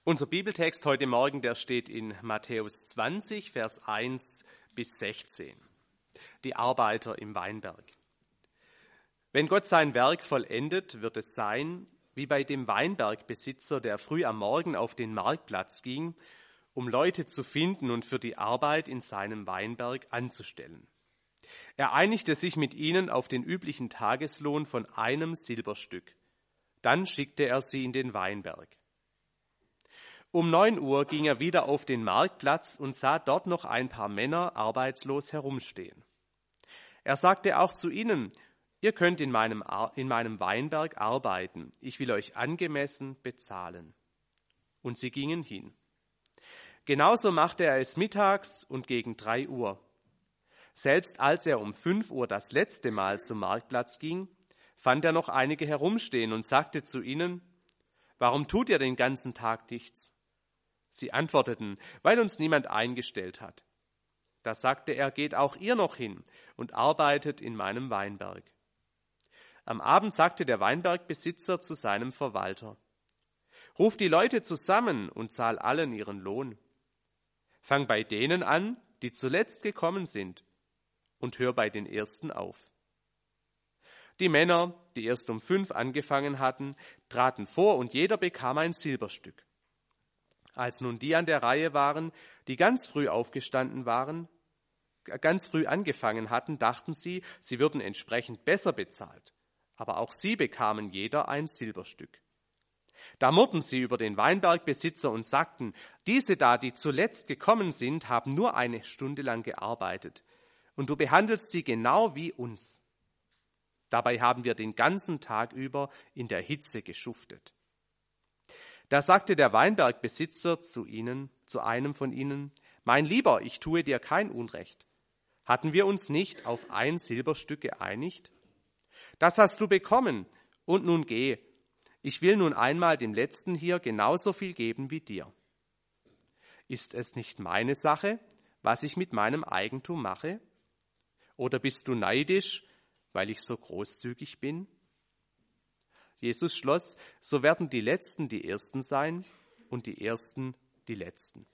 Unser Bibeltext heute Morgen, der steht in Matthäus 20, Vers 1 bis 16. Die Arbeiter im Weinberg. Wenn Gott sein Werk vollendet, wird es sein, wie bei dem Weinbergbesitzer, der früh am Morgen auf den Marktplatz ging, um Leute zu finden und für die Arbeit in seinem Weinberg anzustellen. Er einigte sich mit ihnen auf den üblichen Tageslohn von 1 Silberstück. Dann schickte er sie in den Weinberg. Um 9 Uhr ging er wieder auf den Marktplatz und sah dort noch ein paar Männer arbeitslos herumstehen. Er sagte auch zu ihnen: Ihr könnt in meinem Weinberg arbeiten, ich will euch angemessen bezahlen. Und sie gingen hin. Genauso machte er es mittags und gegen 3 Uhr. Selbst als er um 5 Uhr das letzte Mal zum Marktplatz ging, fand er noch einige herumstehen und sagte zu ihnen: Warum tut ihr den ganzen Tag nichts? Sie antworteten: Weil uns niemand eingestellt hat. Da sagte er: Geht auch ihr noch hin und arbeitet in meinem Weinberg. Am Abend sagte der Weinbergbesitzer zu seinem Verwalter: Ruf die Leute zusammen und zahl allen ihren Lohn. Fang bei denen an, die zuletzt gekommen sind, und hör bei den Ersten auf. Die Männer, die erst um 5 angefangen hatten, traten vor und jeder bekam ein Silberstück. Als nun die an der Reihe waren, die ganz früh angefangen hatten, dachten sie, sie würden entsprechend besser bezahlt. Aber auch sie bekamen jeder ein Silberstück. Da murrten sie über den Weinbergbesitzer und sagten: Diese da, die zuletzt gekommen sind, haben nur 1 Stunde lang gearbeitet. Und du behandelst sie genau wie uns. Dabei haben wir den ganzen Tag über in der Hitze geschuftet. Da sagte der Weinbergbesitzer zu einem von ihnen: Mein Lieber, ich tue dir kein Unrecht. Hatten wir uns nicht auf 1 Silberstück geeinigt? Das hast du bekommen, und nun geh. Ich will nun einmal dem Letzten hier genauso viel geben wie dir. Ist es nicht meine Sache, was ich mit meinem Eigentum mache? Oder bist du neidisch, weil ich so großzügig bin? Jesus schloss: So werden die Letzten die Ersten sein und die Ersten die Letzten.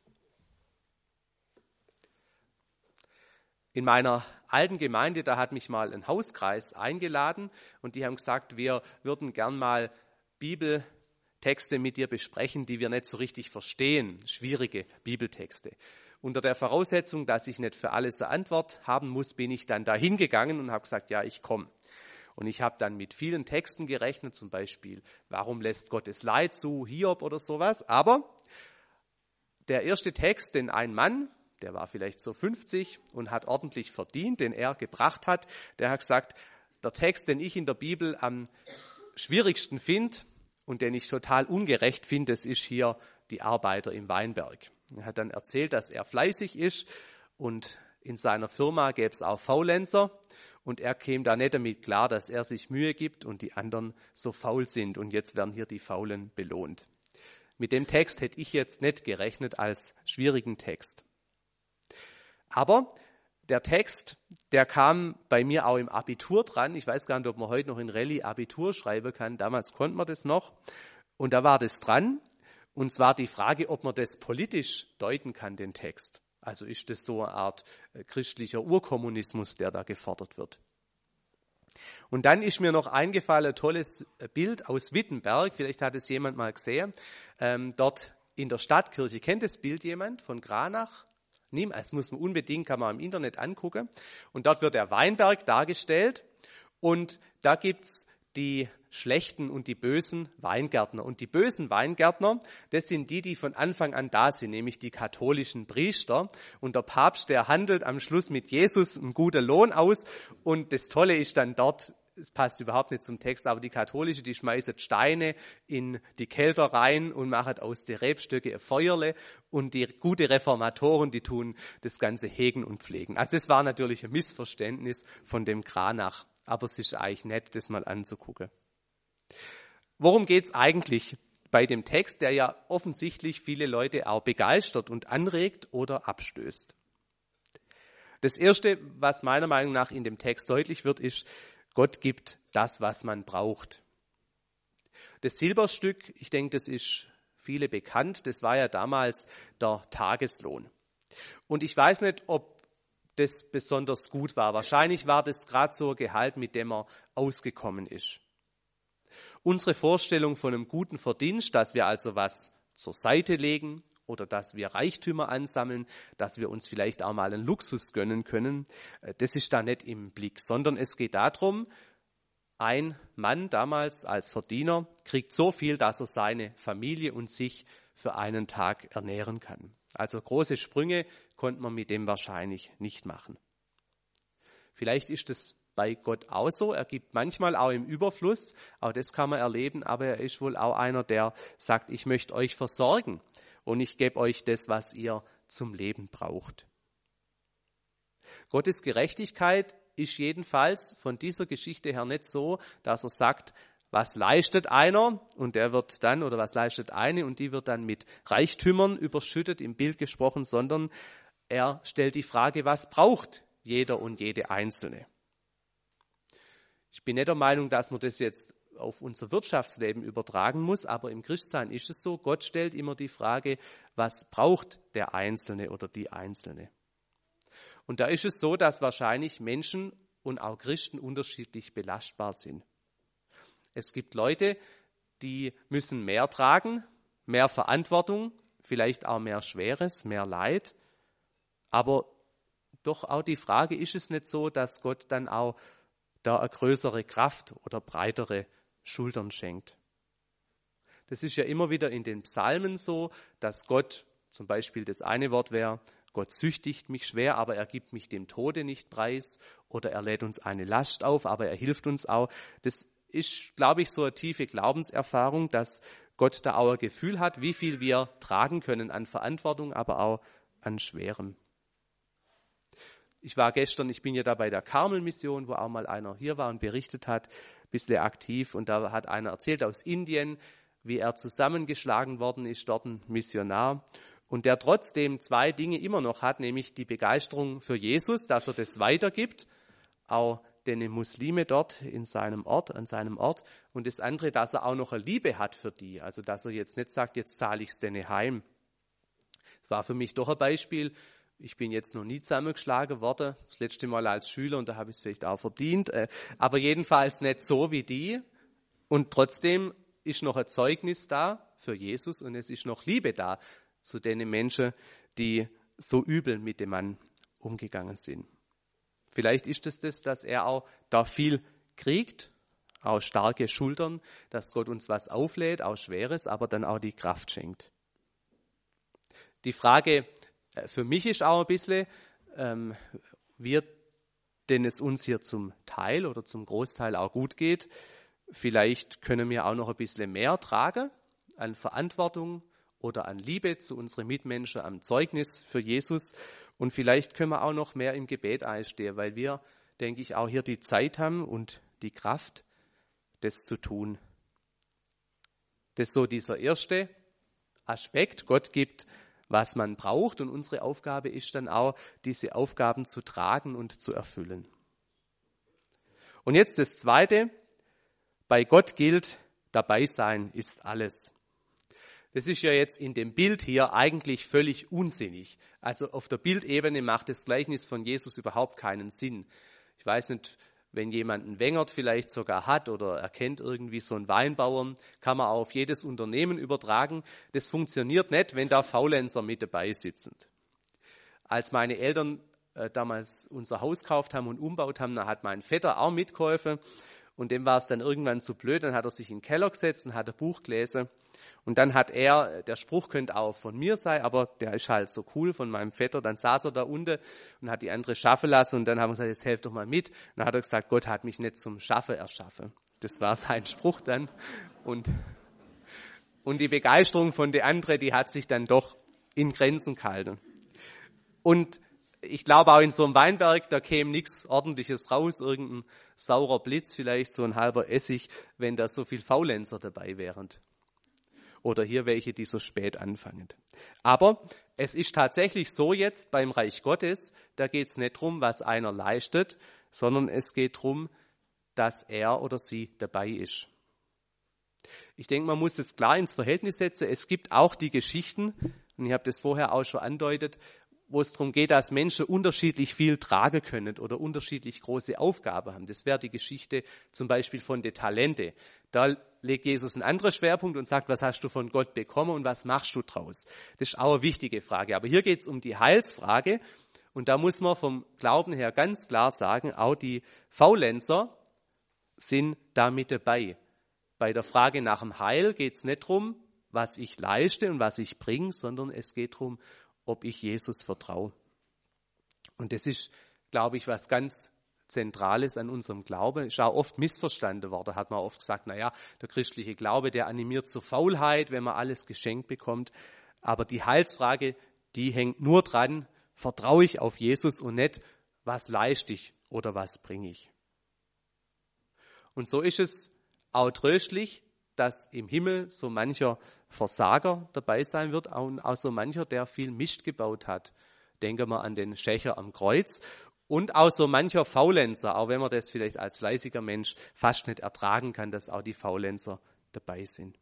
In meiner alten Gemeinde, da hat mich mal ein Hauskreis eingeladen und die haben gesagt, wir würden gern mal Bibeltexte mit dir besprechen, die wir nicht so richtig verstehen, schwierige Bibeltexte. Unter der Voraussetzung, dass ich nicht für alles eine Antwort haben muss, bin ich dann da hingegangen und habe gesagt, ja, ich komme. Und ich habe dann mit vielen Texten gerechnet, zum Beispiel, warum lässt Gott das Leid zu, Hiob oder sowas. Aber der erste Text, den ein Mann, der war vielleicht so 50 und hat ordentlich verdient, den er gebracht hat, der hat gesagt, der Text, den ich in der Bibel am schwierigsten finde und den ich total ungerecht finde, das ist hier die Arbeiter im Weinberg. Er hat dann erzählt, dass er fleißig ist und in seiner Firma gäbe es auch Faulenzer und er käme da nicht damit klar, dass er sich Mühe gibt und die anderen so faul sind und jetzt werden hier die Faulen belohnt. Mit dem Text hätte ich jetzt nicht gerechnet als schwierigen Text. Aber der Text, der kam bei mir auch im Abitur dran. Ich weiß gar nicht, ob man heute noch in Rallye Abitur schreiben kann. Damals konnte man das noch. Und da war das dran. Und zwar die Frage, ob man das politisch deuten kann, den Text. Also ist das so eine Art christlicher Urkommunismus, der da gefordert wird. Und dann ist mir noch eingefallen, ein tolles Bild aus Wittenberg. Vielleicht hat es jemand mal gesehen. Dort in der Stadtkirche. Kennt das Bild jemand von Kranach? Das muss man unbedingt, kann man im Internet angucken. Und dort wird der Weinberg dargestellt und da gibt's die schlechten und die bösen Weingärtner. Und die bösen Weingärtner, das sind die von Anfang an da sind, nämlich die katholischen Priester. Und der Papst, der handelt am Schluss mit Jesus einen guten Lohn aus. Und das Tolle ist dann dort, es passt überhaupt nicht zum Text, aber die Katholische, die schmeißen Steine in die Kelter rein und machen aus den Rebstöcken ein Feuerle. Und die gute Reformatoren, die tun das Ganze hegen und pflegen. Also es war natürlich ein Missverständnis von dem Kranach. Aber es ist eigentlich nett, das mal anzugucken. Worum geht's eigentlich bei dem Text, der ja offensichtlich viele Leute auch begeistert und anregt oder abstößt? Das Erste, was meiner Meinung nach in dem Text deutlich wird, ist, Gott gibt das, was man braucht. Das Silberstück, ich denke, das ist viele bekannt. Das war ja damals der Tageslohn. Und ich weiß nicht, ob das besonders gut war. Wahrscheinlich war das gerade so ein Gehalt, mit dem er ausgekommen ist. Unsere Vorstellung von einem guten Verdienst, dass wir also was zur Seite legen oder dass wir Reichtümer ansammeln, dass wir uns vielleicht auch mal einen Luxus gönnen können, das ist da nicht im Blick, sondern es geht darum, ein Mann damals als Verdiener kriegt so viel, dass er seine Familie und sich für einen Tag ernähren kann. Also große Sprünge konnte man mit dem wahrscheinlich nicht machen. Vielleicht ist es bei Gott auch so. Er gibt manchmal auch im Überfluss, auch das kann man erleben, aber er ist wohl auch einer, der sagt, ich möchte euch versorgen und ich gebe euch das, was ihr zum Leben braucht. Gottes Gerechtigkeit ist jedenfalls von dieser Geschichte her nicht so, dass er sagt, was leistet einer und der wird dann, oder was leistet eine und die wird dann mit Reichtümern überschüttet, im Bild gesprochen, sondern er stellt die Frage, was braucht jeder und jede Einzelne? Ich bin nicht der Meinung, dass man das jetzt auf unser Wirtschaftsleben übertragen muss, aber im Christsein ist es so, Gott stellt immer die Frage, was braucht der Einzelne oder die Einzelne? Und da ist es so, dass wahrscheinlich Menschen und auch Christen unterschiedlich belastbar sind. Es gibt Leute, die müssen mehr tragen, mehr Verantwortung, vielleicht auch mehr Schweres, mehr Leid. Aber doch auch die Frage, ist es nicht so, dass Gott dann auch da eine größere Kraft oder breitere Schultern schenkt? Das ist ja immer wieder in den Psalmen so, dass Gott, zum Beispiel das eine Wort wäre, Gott züchtigt mich schwer, aber er gibt mich dem Tode nicht preis, oder er lädt uns eine Last auf, aber er hilft uns auch. Das ist, glaube ich, so eine tiefe Glaubenserfahrung, dass Gott da auch ein Gefühl hat, wie viel wir tragen können an Verantwortung, aber auch an Schwerem. Ich bin ja da bei der Karmel-Mission, wo auch mal einer hier war und berichtet hat, ein bisschen aktiv, und da hat einer erzählt aus Indien, wie er zusammengeschlagen worden ist, dort ein Missionar, und der trotzdem zwei Dinge immer noch hat, nämlich die Begeisterung für Jesus, dass er das weitergibt, auch den Muslime dort an seinem Ort, und das andere, dass er auch noch eine Liebe hat für die, also dass er jetzt nicht sagt, jetzt zahle ich es denen heim. Das war für mich doch ein Beispiel. Ich bin jetzt noch nie zusammengeschlagen worden, das letzte Mal als Schüler, und da habe ich es vielleicht auch verdient, aber jedenfalls nicht so wie die, und trotzdem ist noch ein Zeugnis da für Jesus und es ist noch Liebe da zu den Menschen, die so übel mit dem Mann umgegangen sind. Vielleicht ist es das, dass er auch da viel kriegt, auch starke Schultern, dass Gott uns was auflädt, auch Schweres, aber dann auch die Kraft schenkt. Die Frage für mich ist auch ein bisschen, wie denn es uns hier zum Teil oder zum Großteil auch gut geht. Vielleicht können wir auch noch ein bisschen mehr tragen an Verantwortung oder an Liebe zu unseren Mitmenschen, am Zeugnis für Jesus. Und vielleicht können wir auch noch mehr im Gebet einstehen, weil wir, denke ich, auch hier die Zeit haben und die Kraft, das zu tun. Das ist so dieser erste Aspekt. Gott gibt, was man braucht, und unsere Aufgabe ist dann auch, diese Aufgaben zu tragen und zu erfüllen. Und jetzt das Zweite, bei Gott gilt, dabei sein ist alles. Das ist ja jetzt in dem Bild hier eigentlich völlig unsinnig. Also auf der Bildebene macht das Gleichnis von Jesus überhaupt keinen Sinn. Ich weiß nicht, wenn jemand einen Wengert vielleicht sogar hat oder er kennt irgendwie so einen Weinbauern, kann man auch auf jedes Unternehmen übertragen. Das funktioniert nicht, wenn da Faulenzer mit dabei sitzen. Als meine Eltern damals unser Haus gekauft haben und umbaut haben, da hat mein Vetter auch mitgeholfen, und dem war es dann irgendwann zu blöd, dann hat er sich in den Keller gesetzt und hat ein Buch gelesen. Und dann hat er, der Spruch könnte auch von mir sein, aber der ist halt so cool von meinem Vetter, dann saß er da unten und hat die andere schaffen lassen, und dann haben wir gesagt, jetzt helft doch mal mit. Und dann hat er gesagt, Gott hat mich nicht zum Schaffen erschaffen. Das war sein Spruch dann. Und die Begeisterung von der anderen, die hat sich dann doch in Grenzen gehalten. Und ich glaube auch in so einem Weinberg, da käme nichts Ordentliches raus, irgendein saurer Blitz, vielleicht so ein halber Essig, wenn da so viel Faulenzer dabei wären. Oder hier welche, die so spät anfangen. Aber es ist tatsächlich so jetzt beim Reich Gottes, da geht es nicht darum, was einer leistet, sondern es geht darum, dass er oder sie dabei ist. Ich denke, man muss es klar ins Verhältnis setzen. Es gibt auch die Geschichten, und ich habe das vorher auch schon andeutet, wo es darum geht, dass Menschen unterschiedlich viel tragen können oder unterschiedlich große Aufgaben haben. Das wäre die Geschichte zum Beispiel von den Talente. Da legt Jesus einen anderen Schwerpunkt und sagt, was hast du von Gott bekommen und was machst du draus? Das ist auch eine wichtige Frage. Aber hier geht es um die Heilsfrage. Und da muss man vom Glauben her ganz klar sagen, auch die Faulenzer sind da mit dabei. Bei der Frage nach dem Heil geht es nicht darum, was ich leiste und was ich bringe, sondern es geht darum, ob ich Jesus vertraue. Und das ist, glaube ich, was ganz Zentrales an unserem Glauben. Ist auch oft missverstanden worden. Da hat man oft gesagt, naja, der christliche Glaube, der animiert zur Faulheit, wenn man alles geschenkt bekommt. Aber die Heilsfrage, die hängt nur dran, vertraue ich auf Jesus und nicht, was leiste ich oder was bringe ich. Und so ist es auch tröstlich, dass im Himmel so mancher Versager dabei sein wird, und auch so mancher, der viel Mist gebaut hat. Denken wir an den Schächer am Kreuz und auch so mancher Faulenzer, auch wenn man das vielleicht als fleißiger Mensch fast nicht ertragen kann, dass auch die Faulenzer dabei sind.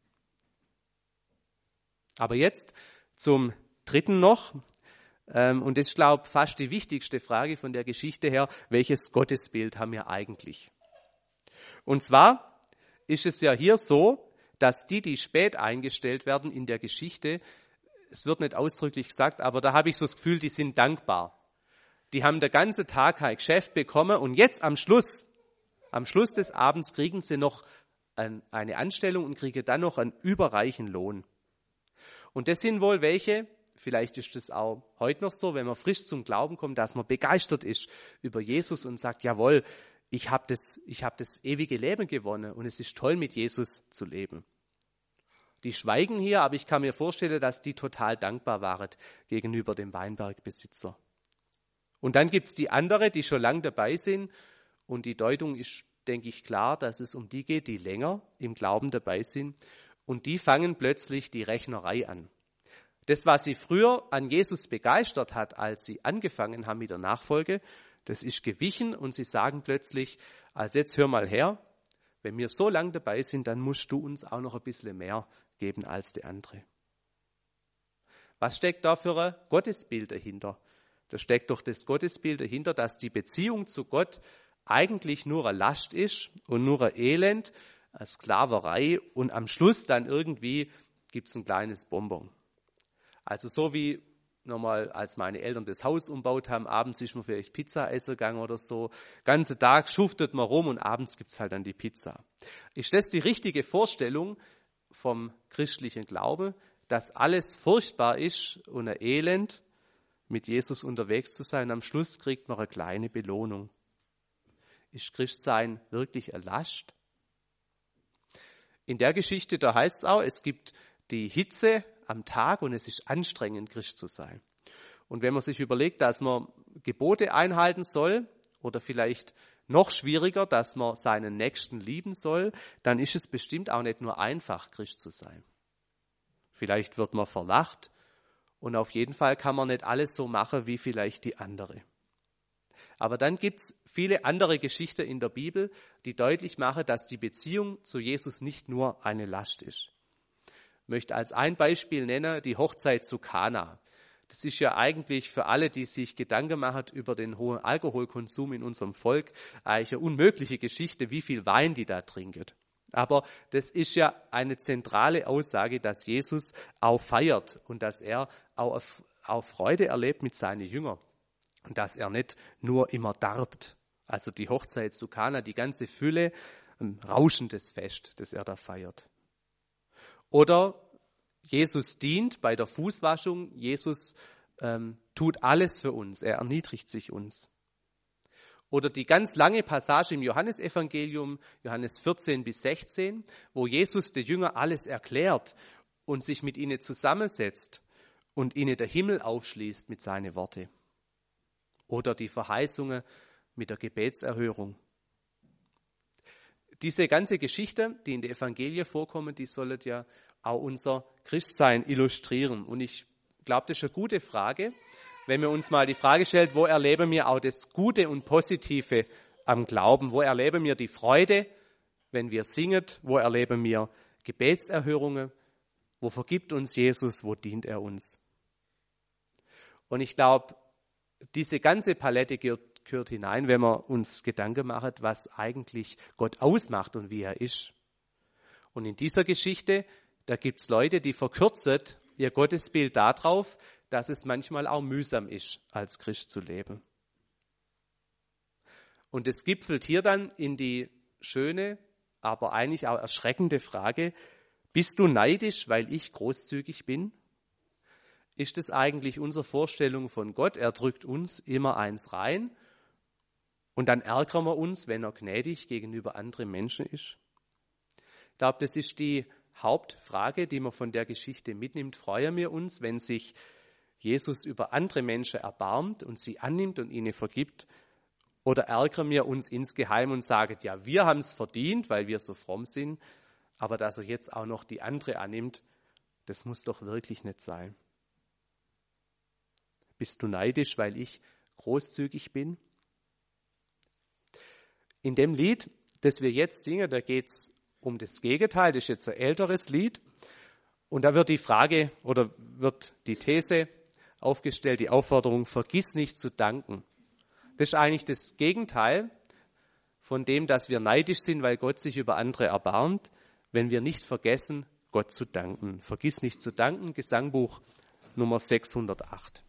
Aber jetzt zum dritten noch, und das ist, glaube ich, fast die wichtigste Frage von der Geschichte her, welches Gottesbild haben wir eigentlich? Und zwar ist es ja hier so, dass die spät eingestellt werden in der Geschichte, es wird nicht ausdrücklich gesagt, aber da habe ich so das Gefühl, die sind dankbar. Die haben den ganzen Tag ein Geschäft bekommen und jetzt am Schluss des Abends kriegen sie noch eine Anstellung und kriegen dann noch einen überreichen Lohn. Und das sind wohl welche, vielleicht ist das auch heute noch so, wenn man frisch zum Glauben kommt, dass man begeistert ist über Jesus und sagt, jawohl, ich habe das ewige Leben gewonnen und es ist toll, mit Jesus zu leben. Die schweigen hier, aber ich kann mir vorstellen, dass die total dankbar waren gegenüber dem Weinbergbesitzer. Und dann gibt es die andere, die schon lange dabei sind und die Deutung ist, denke ich, klar, dass es um die geht, die länger im Glauben dabei sind und die fangen plötzlich die Rechnerei an. Das, was sie früher an Jesus begeistert hat, als sie angefangen haben mit der Nachfolge, das ist gewichen und sie sagen plötzlich, also jetzt hör mal her, wenn wir so lange dabei sind, dann musst du uns auch noch ein bisschen mehr geben als die andere. Was steckt da für ein Gottesbild dahinter? Da steckt doch das Gottesbild dahinter, dass die Beziehung zu Gott eigentlich nur eine Last ist und nur ein Elend, eine Sklaverei und am Schluss dann irgendwie gibt es ein kleines Bonbon. Also so wie nochmal, als meine Eltern das Haus umbaut haben, abends ist man vielleicht Pizza essen gegangen oder so. Ganzen Tag schuftet man rum und abends gibt es halt dann die Pizza. Ist das die richtige Vorstellung vom christlichen Glauben, dass alles furchtbar ist und ein Elend, mit Jesus unterwegs zu sein? Am Schluss kriegt man eine kleine Belohnung. Ist Christsein wirklich eine Last? In der Geschichte, da heißt es auch, es gibt die Hitze am Tag und es ist anstrengend, Christ zu sein. Und wenn man sich überlegt, dass man Gebote einhalten soll oder vielleicht noch schwieriger, dass man seinen Nächsten lieben soll, dann ist es bestimmt auch nicht nur einfach, Christ zu sein. Vielleicht wird man verlacht und auf jeden Fall kann man nicht alles so machen wie vielleicht die andere. Aber dann gibt es viele andere Geschichten in der Bibel, die deutlich machen, dass die Beziehung zu Jesus nicht nur eine Last ist. Ich möchte als ein Beispiel nennen die Hochzeit zu Kana. Das ist ja eigentlich für alle, die sich Gedanken machen über den hohen Alkoholkonsum in unserem Volk, eigentlich eine unmögliche Geschichte, wie viel Wein die da trinken. Aber das ist ja eine zentrale Aussage, dass Jesus auch feiert und dass er auch Freude erlebt mit seinen Jüngern und dass er nicht nur immer darbt. Also die Hochzeit zu Kana, die ganze Fülle, ein rauschendes Fest, das er da feiert. Oder Jesus dient bei der Fußwaschung. Jesus tut alles für uns. Er erniedrigt sich uns. Oder die ganz lange Passage im Johannesevangelium, Johannes 14 bis 16, wo Jesus den Jüngern alles erklärt und sich mit ihnen zusammensetzt und ihnen der Himmel aufschließt mit seinen Worten. Oder die Verheißungen mit der Gebetserhörung. Diese ganze Geschichte, die in den Evangelien vorkommen, die sollen ja auch unser Christsein illustrieren. Und ich glaube, das ist eine gute Frage, wenn wir uns mal die Frage stellen, wo erleben wir auch das Gute und Positive am Glauben? Wo erleben wir die Freude, wenn wir singen? Wo erleben wir Gebetserhörungen, wo vergibt uns Jesus, wo dient er uns. Und ich glaube, diese ganze Palette gehört hinein, wenn wir uns Gedanken machen, was eigentlich Gott ausmacht und wie er ist. Und in dieser Geschichte, da gibt es Leute, die verkürzen ihr Gottesbild darauf, dass es manchmal auch mühsam ist, als Christ zu leben. Und es gipfelt hier dann in die schöne, aber eigentlich auch erschreckende Frage: Bist du neidisch, weil ich großzügig bin? Ist es eigentlich unsere Vorstellung von Gott? Er drückt uns immer eins rein und dann ärgern wir uns, wenn er gnädig gegenüber anderen Menschen ist. Ich glaube, das ist die Hauptfrage, die man von der Geschichte mitnimmt. Freuen wir uns, wenn sich Jesus über andere Menschen erbarmt und sie annimmt und ihnen vergibt? Oder ärgern wir uns insgeheim und sagen, ja, wir haben es verdient, weil wir so fromm sind, aber dass er jetzt auch noch die andere annimmt, das muss doch wirklich nicht sein. Bist du neidisch, weil ich großzügig bin? In dem Lied, das wir jetzt singen, da geht es um das Gegenteil. Das ist jetzt ein älteres Lied. Und da wird die Frage oder wird die These aufgestellt, die Aufforderung: Vergiss nicht zu danken. Das ist eigentlich das Gegenteil von dem, dass wir neidisch sind, weil Gott sich über andere erbarmt, wenn wir nicht vergessen, Gott zu danken. Vergiss nicht zu danken, Gesangbuch Nummer 608.